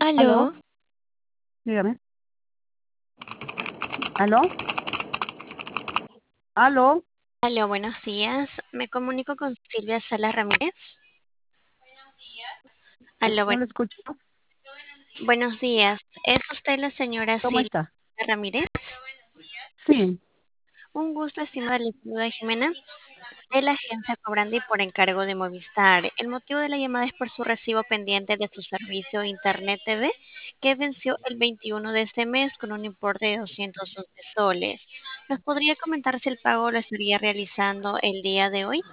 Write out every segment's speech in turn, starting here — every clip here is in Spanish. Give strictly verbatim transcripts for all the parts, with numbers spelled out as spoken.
¿Aló? Aló, Dígame. ¿Aló? ¿Aló? aló, buenos días. Me comunico con Silvia Salas Ramírez. No, Aló, no buen- lo escucho. buenos días. ¿Es usted la señora ¿Cómo Silvia está? Ramírez? Sí. Un gusto, estimada Lidia Jimena, de la agencia Cobrandi por encargo de Movistar. El motivo de la llamada es por su recibo pendiente de su servicio Internet T V, que venció el veintiuno de este mes con un importe de doscientos once soles. ¿Nos podría comentar si el pago lo estaría realizando el día de hoy?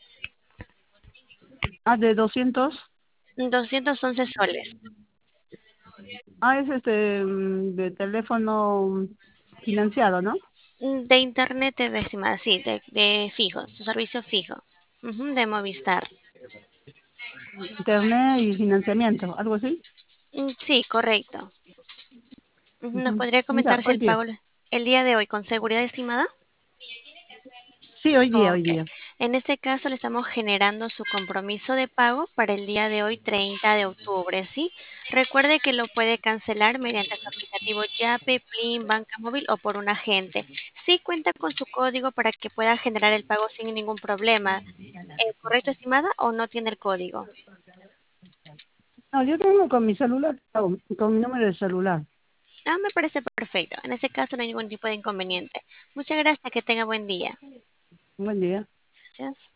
Ah, de doscientos. doscientos once soles. Ah, es este mm, de teléfono financiado, ¿no? Mm, De internet, de estimada, sí, de, de fijo, su servicio fijo, ujú, de Movistar. Internet y financiamiento, algo así. Mm, Sí, correcto. Ujú, ¿nos Ujú. podría Ya, comentar si hoy el día. pago le- el día de hoy con seguridad estimada? Sí, hoy día, hoy Ok. día. En este caso le estamos generando su compromiso de pago para el día de hoy, treinta de octubre, ¿sí? Recuerde que lo puede cancelar mediante su aplicativo Yape, Plin, Banca Móvil o por un agente. Sí cuenta con su código para que pueda generar el pago sin ningún problema. Eh, ¿correcto, estimada, o no tiene el código? No, yo tengo con mi celular, con, con mi número de celular. Ah, me parece perfecto. En ese caso no hay ningún tipo de inconveniente. Muchas gracias, que tenga buen día. Buen día. Gracias.